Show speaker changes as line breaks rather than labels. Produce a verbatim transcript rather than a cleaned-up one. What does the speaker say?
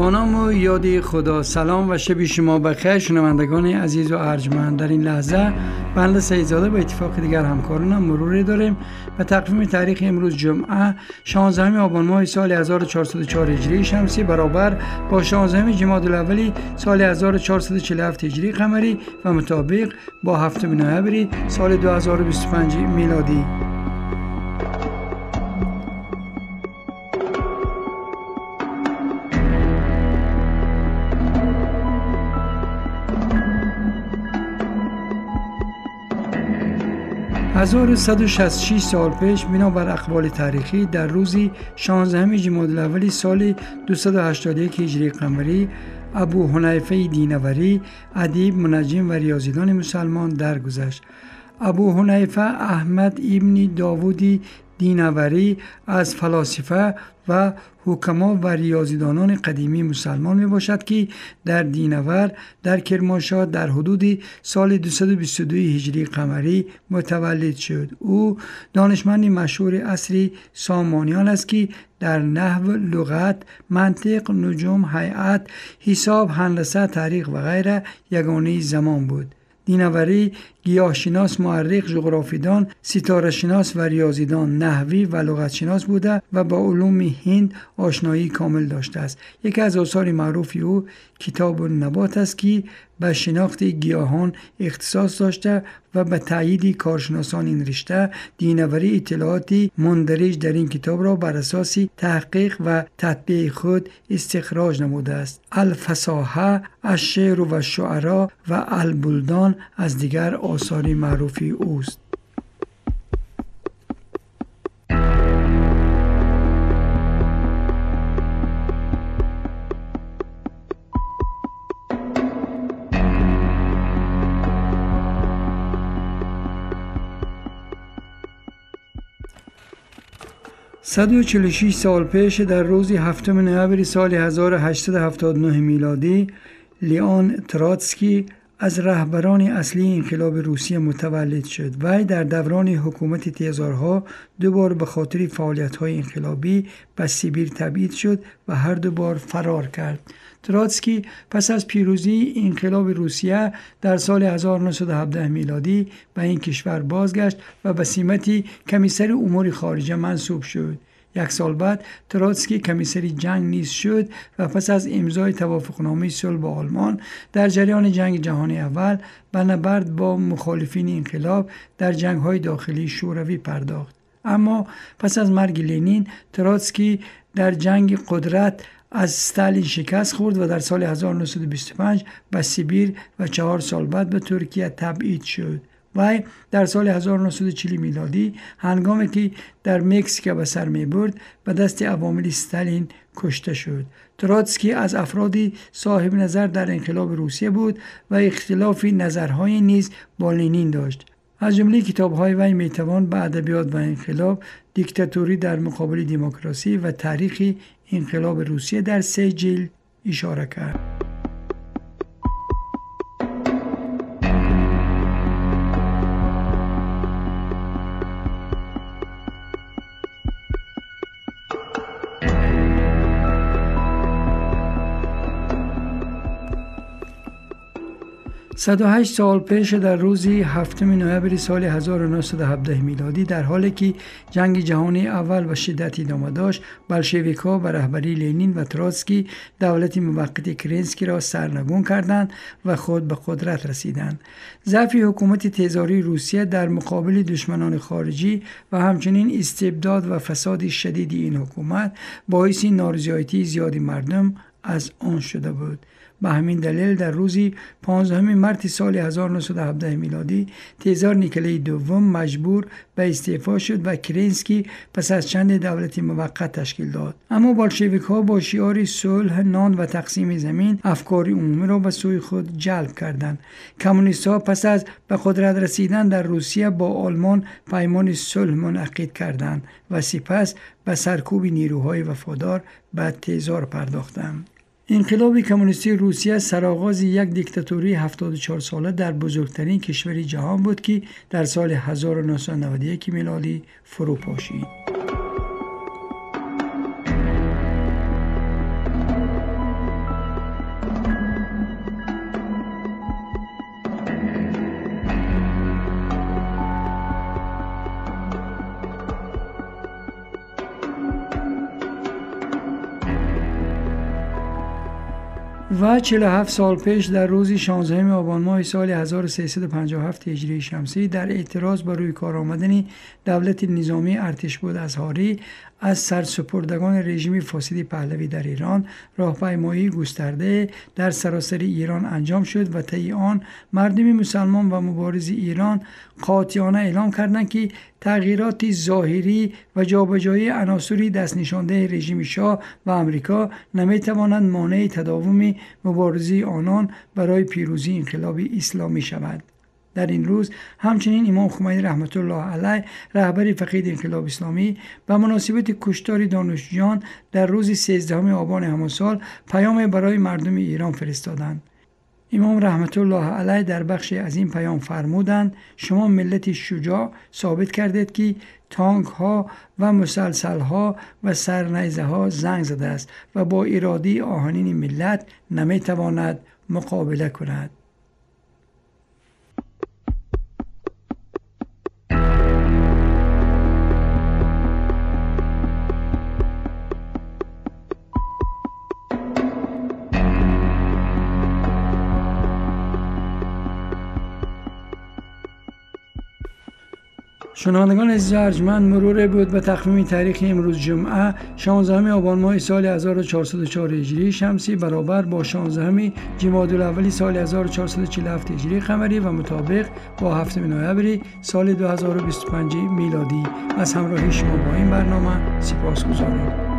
با نام و یاد خدا. سلام و شب شما بخیر شنوندگان عزیز و ارجمند. در این لحظه بنده سیدزاده با اتفاق دیگر همکارانم مروری داریم و تقویم تاریخ امروز جمعه شانزدهم آبان ماه سال هزار و چهارصد و چهار هجری شمسی برابر با شانزدهم جمادی الاول سال هزار و چهارصد و چهل و هفت هجری قمری و مطابق با هفتم نوامبر سال دو هزار و بیست و پنج میلادی. هزار و صد و شصت و شش سال پیش بنابر اقوال تاریخی در روزی شانزدهم جمادی الاول سال دویست و هشتاد و یک هجری قمری ابو حنیفه دینوری ادیب، منجم و ریاضیدان مسلمان درگذشت. ابو حنیفه احمد ابن داوود دینوری از فلاسفه و حکما و ریاضیدانان قدیمی مسلمان می باشد که در دینور در کرمانشاه در حدود سال دویست و بیست و دو هجری قمری متولد شد. او دانشمند مشهور عصر سامانیان است که در نحو، لغت، منطق، نجوم، هیئت، حساب، هندسه، تاریخ و غیره یگانه زمان بود. دینوری گیاهشناس، مورخ، جغرافیدان، ستاره شناس و ریاضیدان، نحوی و لغت شناس بوده و با علوم هند آشنایی کامل داشته است. یکی از آثار معروف او کتاب النبات است که به شناخت گیاهان اختصاص داشته و به تایید کارشناسان این رشته دینوری اطلاعاتی مندرج در این کتاب را بر اساس تحقیق و تطبیق خود استخراج نموده است. الفصاحه، الشعر و الشعراء و البلدان از دیگر آثار معروف اوست. صد و چهل و شش سال پیش در روز هفتم نوامبر سال هزار و هشتصد و هفتاد و نه میلادی لیون تراتسکی از رهبران اصلی انقلاب روسیه متولد شد. وی در دوران حکومت تزارها دو بار به خاطر فعالیت‌های انقلابی به سیبیر تبعید شد و هر دو بار فرار کرد. تراتسکی پس از پیروزی انقلاب روسیه در سال هزار و نهصد و هفده میلادی به این کشور بازگشت و به سمت کمیسر امور خارجه منصوب شد. یک سال بعد تراتسکی کمیسر جنگ نیز شد و پس از امضای توافقنامه صلح با آلمان در جریان جنگ جهانی اول به نبرد با مخالفین انقلاب در جنگ‌های داخلی شوروی پرداخت. اما پس از مرگ لنین تراتسکی در جنگ قدرت از استالین شکست خورد و در سال هزار و نهصد و بیست و پنج به سیبیر و چهار سال بعد به ترکیه تبعید شد. وی در سال هزار و نهصد و چهل میلادی هنگامی که در مکزیک به سر می برد به دست عوامل استالین کشته شد. تراتسکی از افراد صاحب نظر در انقلاب روسیه بود و اختلاف نظرهای نیز با لنین داشت. از جمله کتاب‌های وی میتوان به ادبیات و انقلاب، دیکتاتوری در مقابل دموکراسی و تاریخ انقلاب روسیه در سه جلد اشاره کرد. صد و هشت سال پیش در روز هفتم نوامبر سال هزار و نهصد و هفده میلادی در حالی که جنگ جهانی اول و شدت ادامه داشت، بلشویک‌ها به رهبری لنین و تراتسکی دولت موقت کرنسکی را سرنگون کردند و خود به قدرت رسیدند. ضعف حکومت تزاری روسیه در مقابل دشمنان خارجی و همچنین استبداد و فساد شدید این حکومت باعث نارضایتی زیاد مردم از آن شده بود. به همین دلیل در روز پانزدهم مارس سال هزار و نهصد و هفده میلادی تزار نیکلای دوم مجبور به استعفا شد و کرنسکی پس از چند دولت موقت تشکیل داد. اما بلشویک‌ها با شعار صلح، نان و تقسیم زمین افکار عمومی را به سوی خود جلب کردند. کمونیست‌ها پس از به قدرت رسیدن در روسیه با آلمان پیمان صلح منعقد کردند و سپس به سرکوب نیروهای وفادار به تزار پرداختند. انقلاب کمونیستی روسیه سرآغاز یک دیکتاتوری هفتاد و چهار ساله در بزرگترین کشور جهان بود که در سال هزار و نهصد و نود و یک میلادی فرو پاشید. و چهل و هفت سال پیش در روز شانزدهم آبان ماه سال هزار و سیصد و پنجاه و هفت هجری شمسی در اعتراض بر روی کار آمدن دولت نظامی ارتشبد ازهاری از سرسپردگان رژیم فاسد پهلوی در ایران راهپیمایی گسترده در سراسر ایران انجام شد و طی آن مردم مسلمان و مبارز ایران قاطعانه اعلام کردند که تغییرات ظاهری و جابجایی عناصری دست نشانده رژیم شاه و امریکا نمیتوانند مانع تداوم مبارزه آنان برای پیروزی انقلاب اسلامی شود. در این روز همچنین امام خمینی رحمت الله علیه رهبر فقید انقلاب اسلامی به مناسبت کشتار دانشجویان در روز سیزدهم آبان همان سال پیام برای مردم ایران فرستادند. امام رحمت الله علیه در بخشی از این پیام فرمودند: شما ملت شجاع ثابت کردید که تانک ها و مسلسل ها و سرنیزه ها زنگ زده است و با اراده آهنین ملت نمیتواند مقابله کند. شنوندگان عزیز ارجمند، مرور بود به تقویم تاریخ امروز جمعه شانزدهم آبان ماه سال هزار و چهارصد و چهار هجری شمسی برابر با شانزدهم جمادی الاول سال هزار و چهارصد و چهل و هفت هجری قمری و مطابق با هفتم نوامبر سال دو هزار و بیست و پنج میلادی. از همراهی شما با این برنامه سپاسگزارم.